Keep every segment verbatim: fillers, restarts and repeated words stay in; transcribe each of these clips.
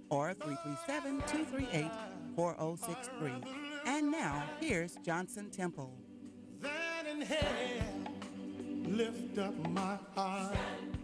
or three three seven, two three eight, four zero six three. And now, here's Johnson Temple. That in hell lift up my eyes.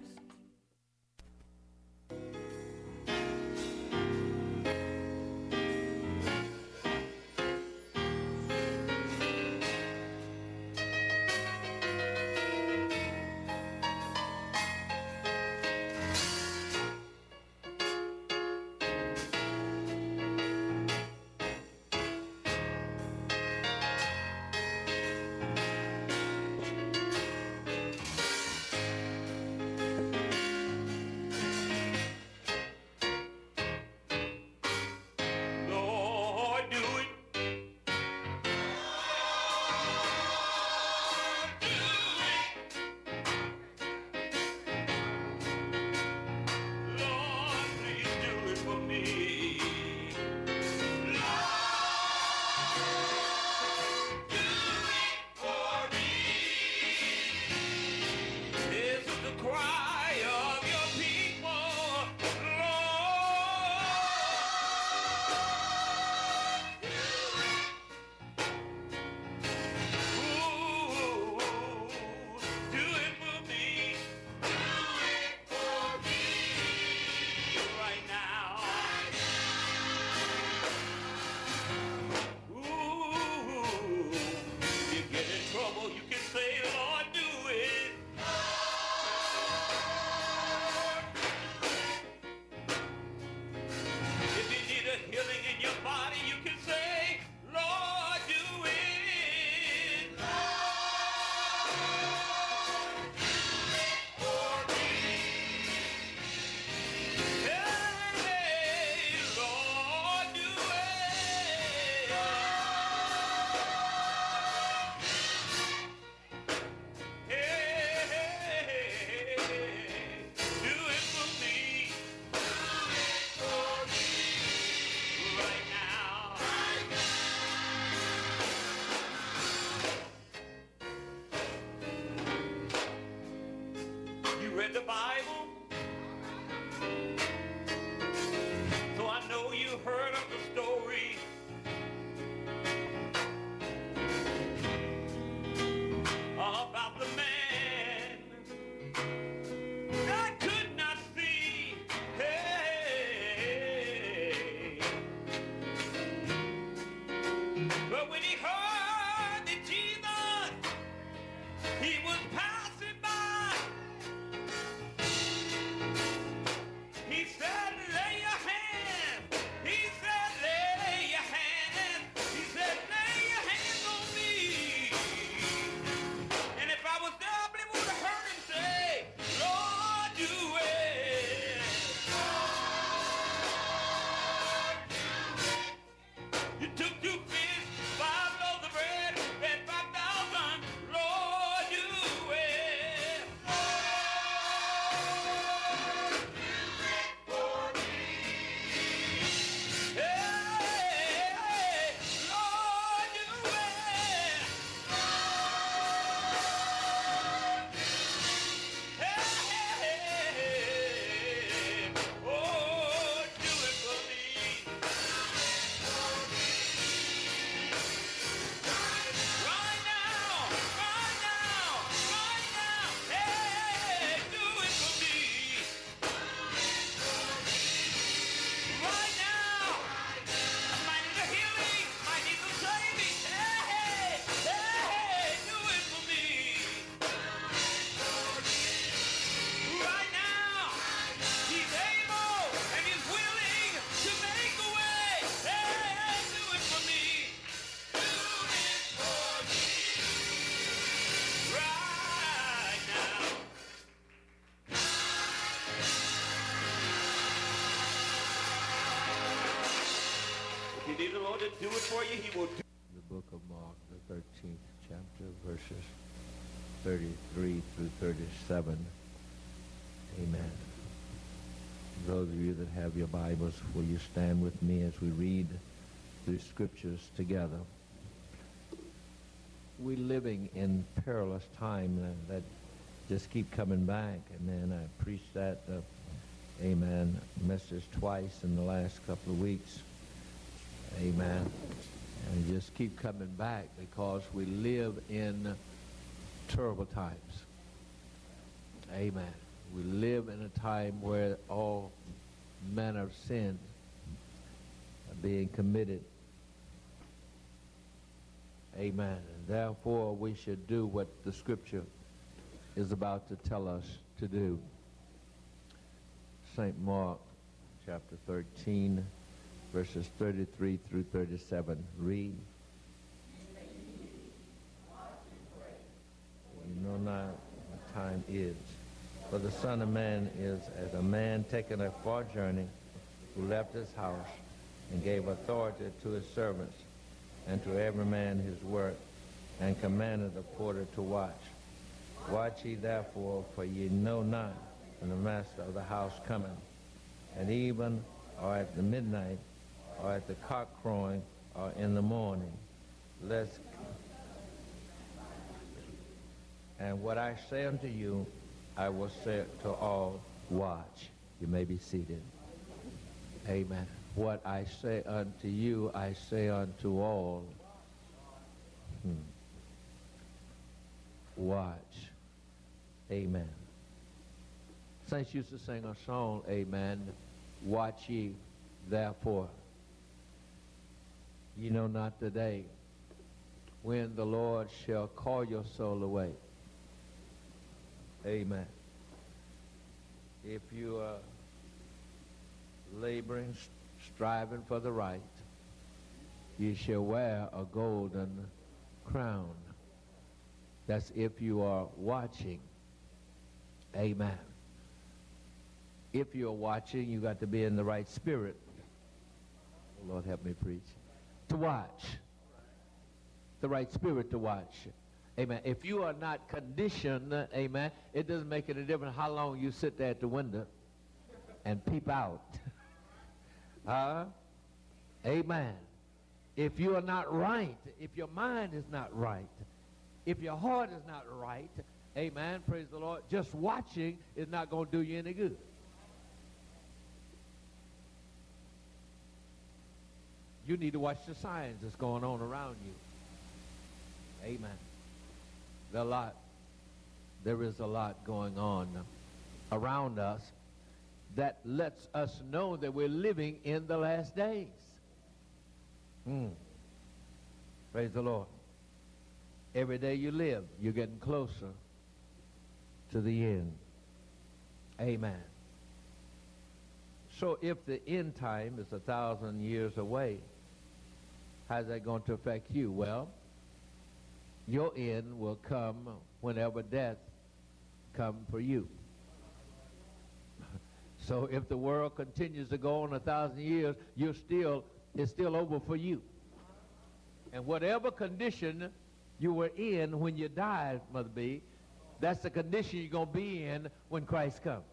Do it for you, he will do. The book of Mark, the thirteenth chapter, verses thirty-three through thirty-seven. Amen. Those of you that have your Bibles, will you stand with me as we read the scriptures together? We're living in perilous time uh, that just keep coming back. Amen. I preached that uh, amen, message twice in the last couple of weeks. Amen. And just keep coming back because we live in terrible times. Amen. We live in a time where all manner of sin are being committed. Amen. And therefore, we should do what the scripture is about to tell us to do. Saint Mark, chapter thirteen, verses thirty-three through thirty-seven. Read. You know not what time is. For the Son of Man is as a man taking a far journey, who left his house and gave authority to his servants and to every man his work, and commanded the porter to watch. Watch ye therefore, for ye know not when the master of the house cometh, at even, or at the midnight, or at the cock crowing, or in the morning. Lest, and what I say unto you, I will say to all, watch. You may be seated. Amen. What I say unto you, I say unto all. Hmm. Watch. Amen. Saints used to sing a song, amen, watch ye therefore. You know not the day when the Lord shall call your soul away. Amen. If you are laboring, striving for the right, you shall wear a golden crown. That's if you are watching. Amen. If you're watching, you got to be in the right spirit. Oh, Lord, help me preach. To watch. The right spirit to watch. Amen. If you are not conditioned, amen, it doesn't make any difference how long you sit there at the window and peep out. uh, amen. If you are not right, if your mind is not right, if your heart is not right, amen, praise the Lord, just watching is not going to do you any good. You need to watch the signs that's going on around you. Amen. There are a lot, there is a lot going on around us that lets us know that we're living in the last days. Mm. Praise the Lord. Every day you live, you're getting closer to the end. Amen. So if the end time is a thousand years away, how's that going to affect you? Well, your end will come whenever death comes for you. So if the world continues to go on a thousand years, you're still, it's still over for you. And whatever condition you were in when you died, Mother B, that's the condition you're going to be in when Christ comes.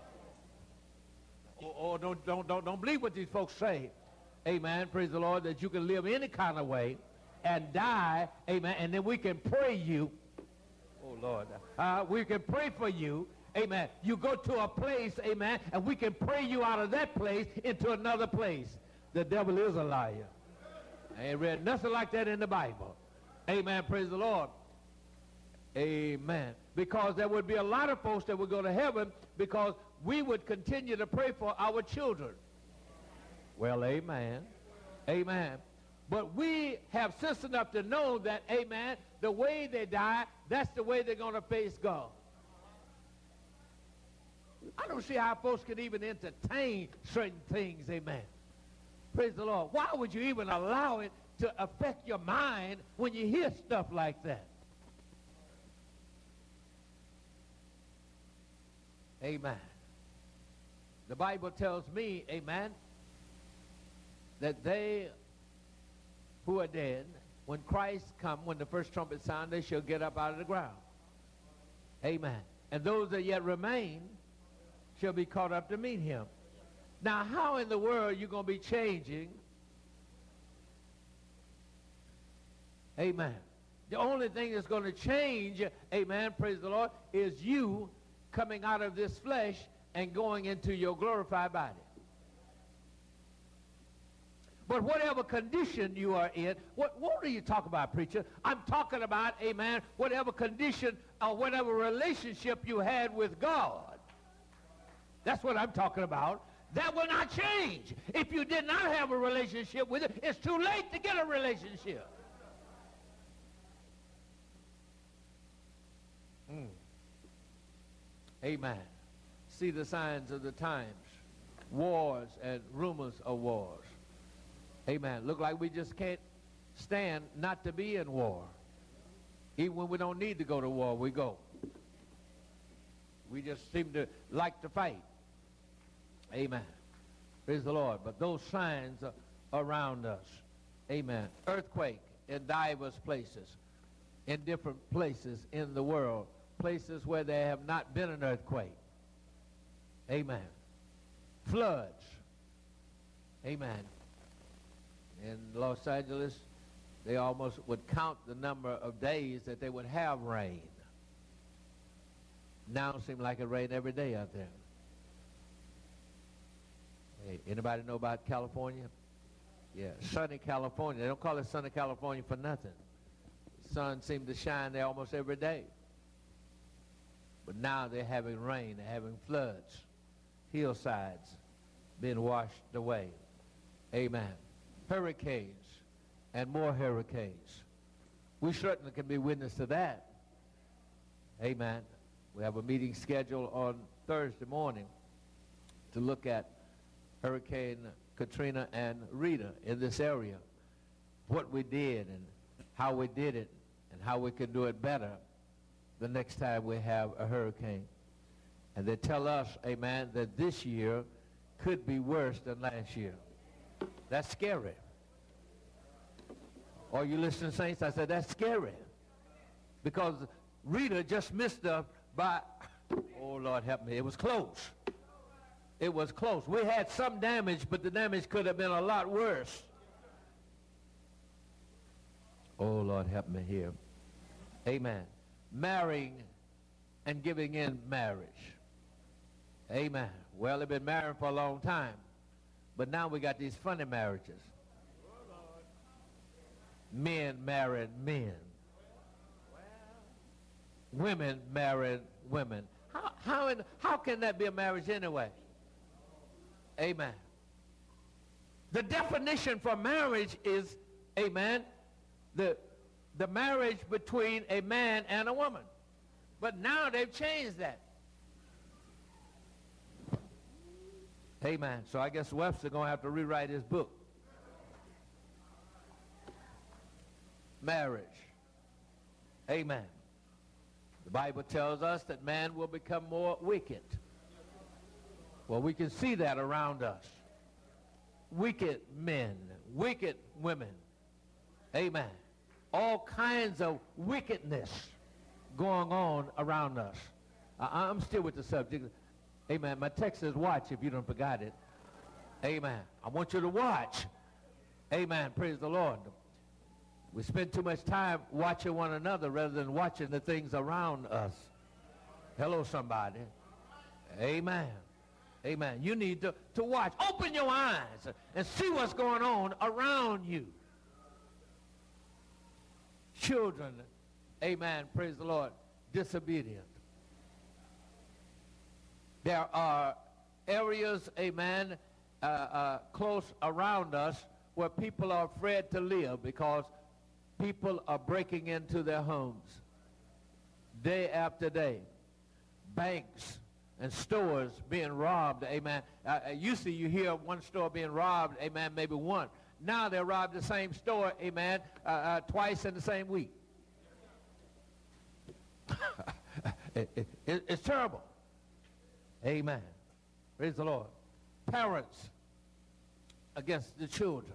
Or, or don't, don't, don't, don't believe what these folks say. Amen. Praise the Lord, that you can live any kind of way and die, amen, and then we can pray you. Oh, Lord. Uh, we can pray for you. Amen. You go to a place, amen, and we can pray you out of that place into another place. The devil is a liar. I ain't read nothing like that in the Bible. Amen. Praise the Lord. Amen. Because there would be a lot of folks that would go to heaven because we would continue to pray for our children. Well, amen. Amen. But we have sense enough to know that, amen, the way they die, that's the way they're going to face God. I don't see how folks can even entertain certain things, amen. Praise the Lord. Why would you even allow it to affect your mind when you hear stuff like that? Amen. The Bible tells me, amen, that they who are dead, when Christ comes, when the first trumpet sounds, they shall get up out of the ground. Amen. And those that yet remain shall be caught up to meet him. Now, how in the world are you going to be changing? Amen. The only thing that's going to change, amen, praise the Lord, is you coming out of this flesh and going into your glorified body. But whatever condition you are in, what, what are you talking about, preacher? I'm talking about, amen, whatever condition or whatever relationship you had with God. That's what I'm talking about. That will not change. If you did not have a relationship with it, it's too late to get a relationship. Mm. Amen. See the signs of the times. Wars and rumors of wars. Amen. Look like we just can't stand not to be in war. Even when we don't need to go to war, we go. We just seem to like to fight. Amen. Praise the Lord. But those signs are around us. Amen. Earthquake in diverse places, in different places in the world, places where there have not been an earthquake. Amen. Floods. Amen. In Los Angeles, they almost would count the number of days that they would have rain. Now it seems like it rains every day out there. Hey, anybody know about California? Yeah, sunny California. They don't call it sunny California for nothing. The sun seems to shine there almost every day. But now they're having rain, they're having floods, hillsides being washed away. Amen. Hurricanes and more hurricanes. We certainly can be witness to that. Amen. We have a meeting scheduled on Thursday morning to look at Hurricane Katrina and Rita in this area. What we did and how we did it and how we can do it better the next time we have a hurricane. And they tell us, amen, that this year could be worse than last year. That's scary. Are you listening, saints? I said, that's scary. Because Rita just missed her by, oh, Lord help me, it was close. It was close. We had some damage, but the damage could have been a lot worse. Oh, Lord help me here. Amen. Marrying and giving in marriage. Amen. Well, they've been married for a long time. But now we got these funny marriages. Men married men. Women married women. How, how, in, how can that be a marriage anyway? Amen. The definition for marriage is, amen, the, the marriage between a man and a woman. But now they've changed that. Amen. So I guess Webster going to have to rewrite his book. Marriage. Amen. The Bible tells us that man will become more wicked. Well, we can see that around us. Wicked men, wicked women. Amen. All kinds of wickedness going on around us. I, I'm still with the subject. Amen. My text says watch if you don't forgot it. Amen. I want you to watch. Amen. Praise the Lord. We spend too much time watching one another rather than watching the things around us. Hello, somebody. Amen. Amen. You need to, to watch. Open your eyes and see what's going on around you. Children, amen, praise the Lord, disobedient. There are areas, amen, uh, uh, close around us where people are afraid to live because people are breaking into their homes day after day. Banks and stores being robbed, amen. Uh, usually you hear one store being robbed, amen, maybe one. Now they're robbed the same store, amen, uh, uh, twice in the same week. it, it, it, it's terrible. Amen. Praise the Lord. Parents against the children.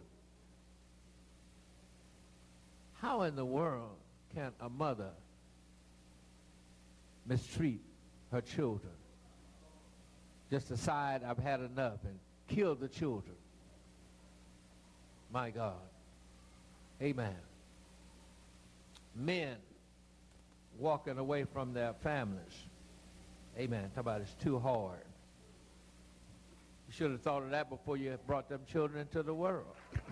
How in the world can a mother mistreat her children? Just decide I've had enough and kill the children. My God. Amen. Men walking away from their families. Amen. Talk about it's too hard. should have thought of that before you brought them children into the world.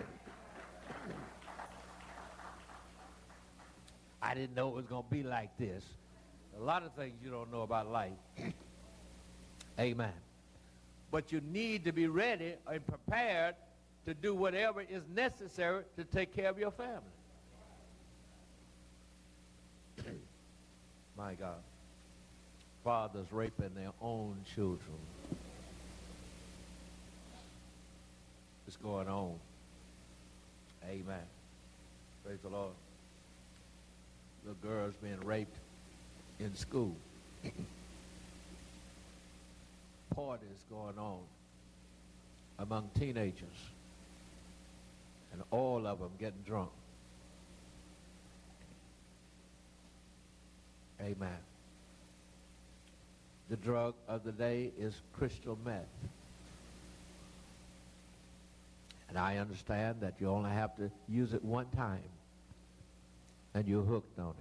I didn't know it was going to be like this. A lot of things you don't know about life. Amen. But you need to be ready and prepared to do whatever is necessary to take care of your family. My God. Fathers raping their own children. It's going on. Amen. Praise the Lord. Little girls being raped in school. Parties going on among teenagers. And all of them getting drunk. Amen. The drug of the day is crystal meth. And I understand that you only have to use it one time and you're hooked on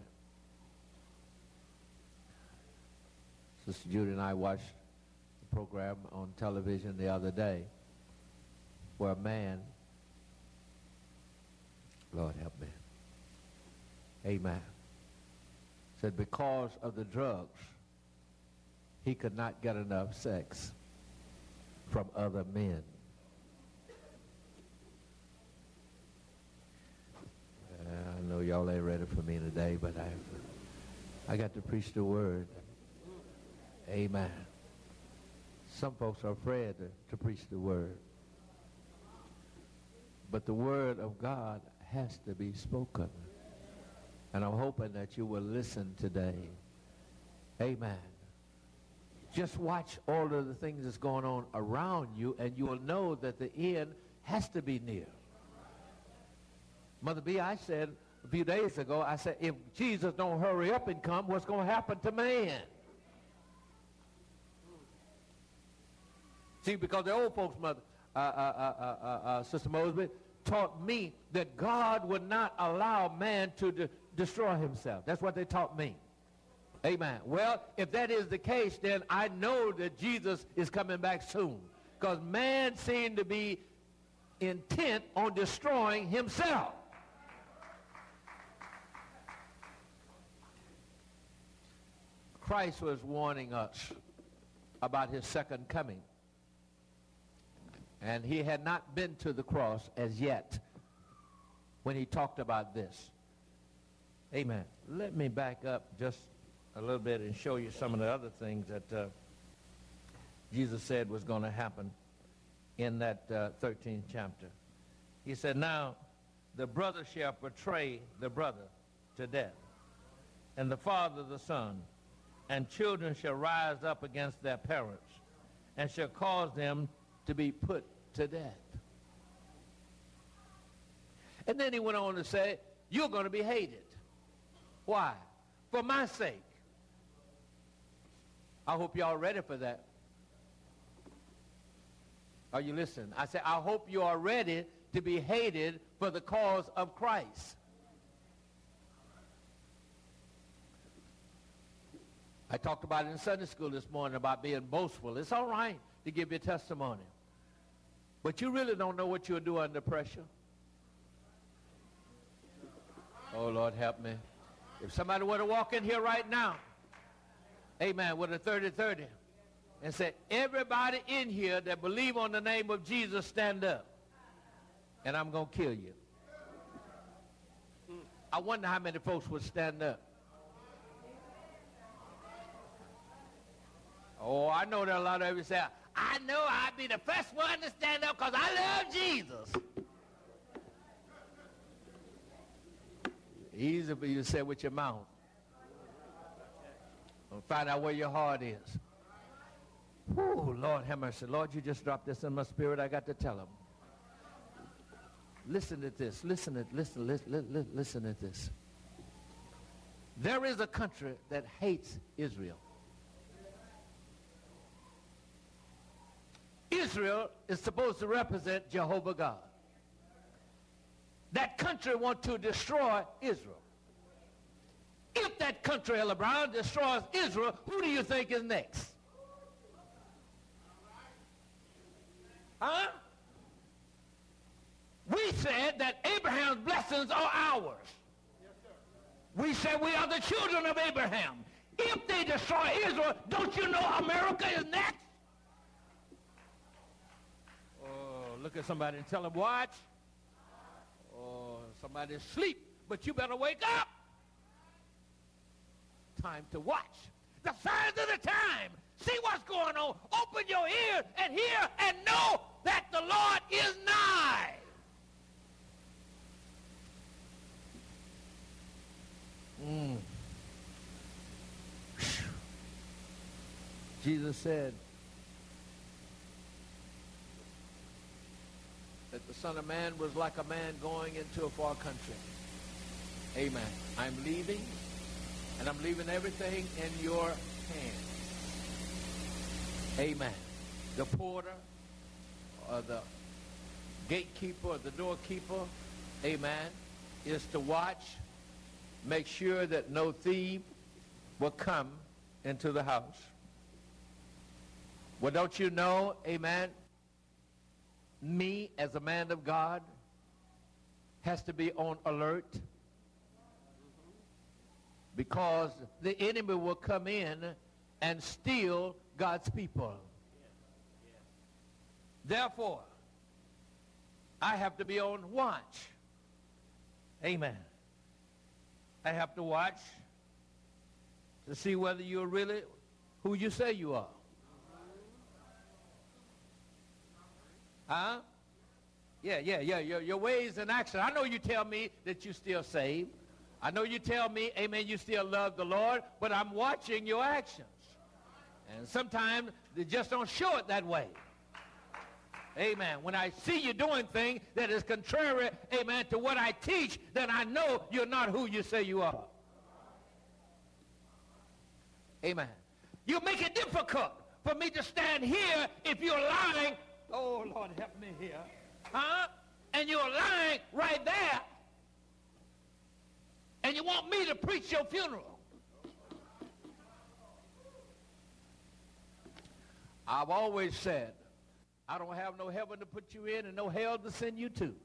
it. Sister Judy and I watched a program on television the other day where a man, Lord help me, amen, said because of the drugs, he could not get enough sex from other men. I know y'all ain't ready for me today, but I, I got to preach the word. Amen. Some folks are afraid to, to preach the word. But the word of God has to be spoken. And I'm hoping that you will listen today. Amen. Just watch all of the things that's going on around you, and you will know that the end has to be near. Mother B, I said a few days ago, I said, if Jesus don't hurry up and come, what's going to happen to man? See, because the old folks' mother, uh, uh, uh, uh, uh, Sister Mosby, taught me that God would not allow man to de- destroy himself. That's what they taught me. Amen. Well, if that is the case, then I know that Jesus is coming back soon. Because man seemed to be intent on destroying himself. Christ was warning us about his second coming. And he had not been to the cross as yet when he talked about this. Amen. Let me back up just a little bit and show you some of the other things that uh, Jesus said was going to happen in that uh, thirteenth chapter. He said, now the brother shall betray the brother to death, and the father the son, and children shall rise up against their parents, and shall cause them to be put to death. And then he went on to say, you're going to be hated. Why? For my sake. I hope y'all ready for that. Are you listening? I said, I hope you are ready to be hated for the cause of Christ. I talked about it in Sunday school this morning about being boastful. It's all right to give your testimony. But you really don't know what you'll do under pressure. Oh, Lord, help me. If somebody were to walk in here right now, amen, with a thirty thirty, and say, everybody in here that believe on the name of Jesus, stand up, and I'm going to kill you. I wonder how many folks would stand up. Oh, I know that a lot of you say, I know I'd be the first one to stand up because I love Jesus. Easy for you to say with your mouth. Find out where your heart is. Oh, Lord have mercy. Lord, you just dropped this in my spirit. I got to tell them. Listen to this. Listen to listen, listen, listen, listen to this. There is a country that hates Israel. Israel is supposed to represent Jehovah God. That country wants to destroy Israel. If that country, Ella Brown, destroys Israel, who do you think is next? Huh? We said that Abraham's blessings are ours. Yes, sir. We said we are the children of Abraham. If they destroy Israel, don't you know America is next? Oh, look at somebody and tell them, watch. Oh, somebody's asleep, but you better wake up. Time to watch. The signs of the time. See what's going on. Open your ears and hear and know that the Lord is nigh. Mm. Jesus said that the Son of Man was like a man going into a far country. Amen. I'm leaving, and I'm leaving everything in your hands. Amen. The porter, or the gatekeeper, or the doorkeeper, amen, is to watch, make sure that no thief will come into the house. Well, don't you know, amen, me as a man of God has to be on alert, because the enemy will come in and steal God's people. Therefore, I have to be on watch. Amen. I have to watch to see whether you're really who you say you are. Huh? Yeah, yeah, yeah, your, your ways and action. I know you tell me that you're still saved. I know you tell me, amen, you still love the Lord, but I'm watching your actions. And sometimes they just don't show it that way. Amen. When I see you doing things that is contrary, amen, to what I teach, then I know you're not who you say you are. Amen. You make it difficult for me to stand here if you're lying. Oh, Lord, help me here. Huh? And you're lying right there. And you want me to preach your funeral. I've always said, I don't have no heaven to put you in and no hell to send you to.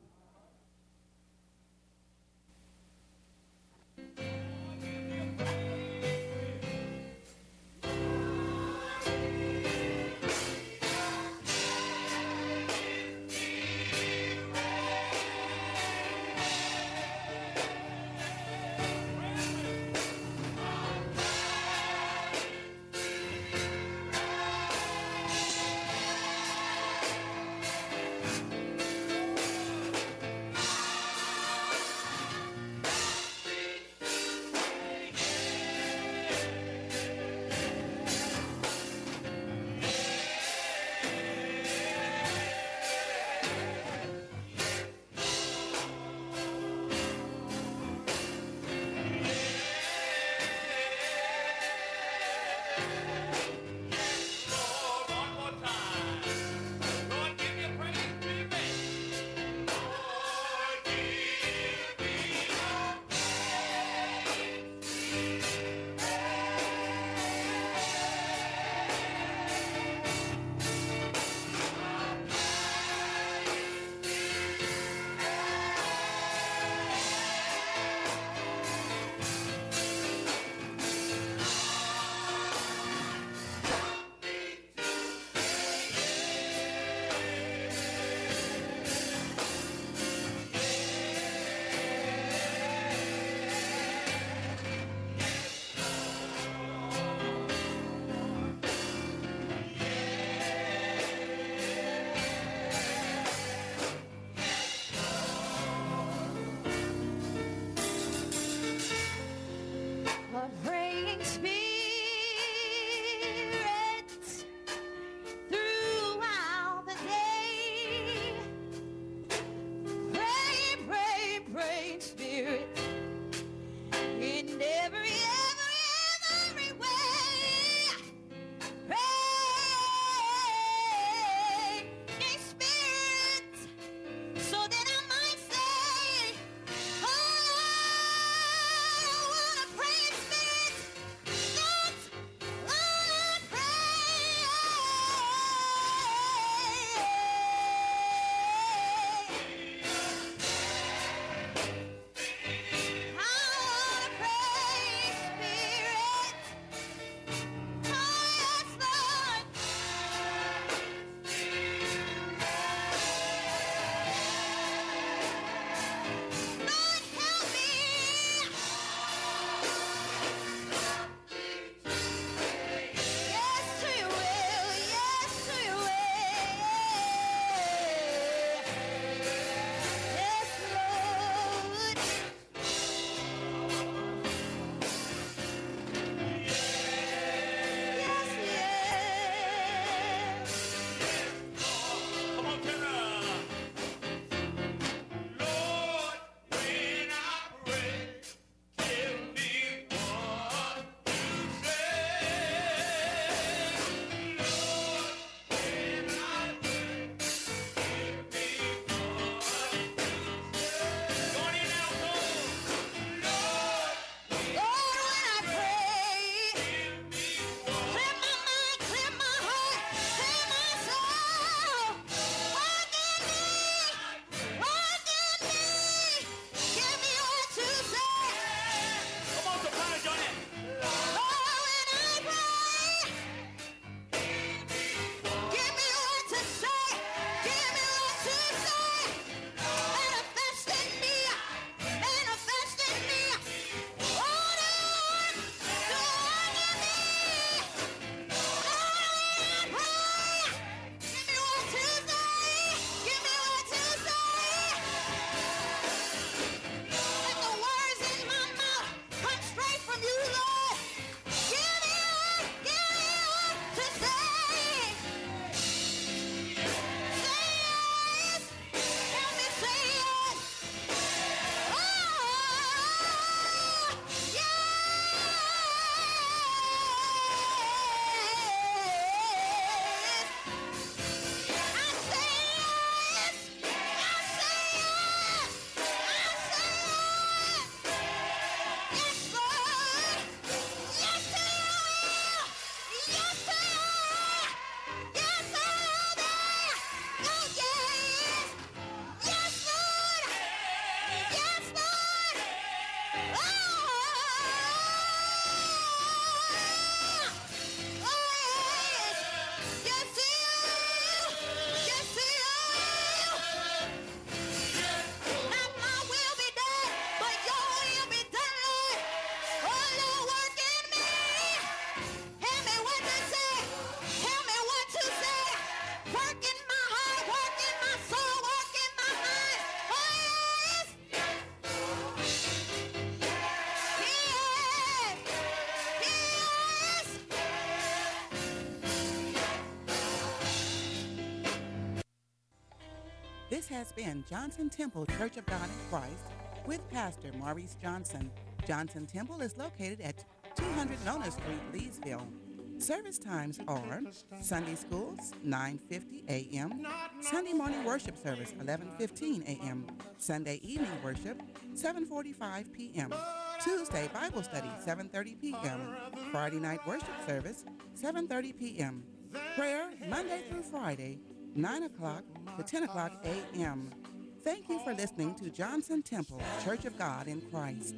has been Johnson Temple Church of God in Christ with Pastor Maurice Johnson. Johnson Temple is located at two hundred Nona Street, Leesville. Service times are Sunday schools, nine fifty a.m., Sunday morning worship service, eleven fifteen a.m., Sunday evening worship, seven forty-five p.m., Tuesday Bible study, seven thirty p.m., Friday night worship service, seven thirty p.m., prayer Monday through Friday, nine o'clock to ten o'clock a.m. Thank you for listening to Johnson Temple Church of God in Christ.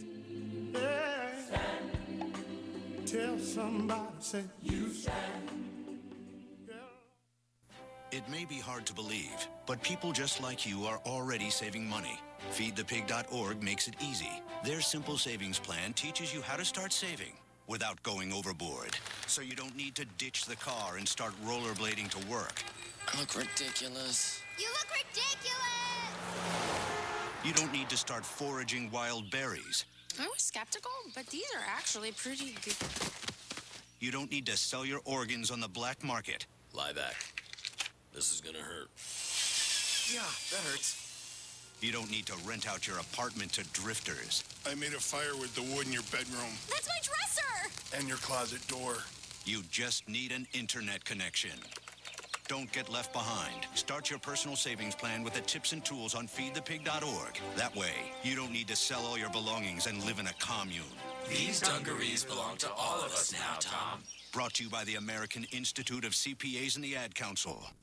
Tell somebody, say you stand. It may be hard to believe, but people just like you are already saving money. feed the pig dot org makes it easy. Their simple savings plan teaches you how to start saving without going overboard. So you don't need to ditch the car and start rollerblading to work. I look ridiculous. You look ridiculous! You don't need to start foraging wild berries. I was skeptical, but these are actually pretty good. You don't need to sell your organs on the black market. Lie back. This is gonna hurt. Yeah, that hurts. You don't need to rent out your apartment to drifters. I made a fire with the wood in your bedroom. That's my dresser! And your closet door. You just need an internet connection. Don't get left behind. Start your personal savings plan with the tips and tools on feed the pig dot org. That way, you don't need to sell all your belongings and live in a commune. These dungarees belong to all of us now, Tom. Brought to you by the American Institute of C P As and the Ad Council.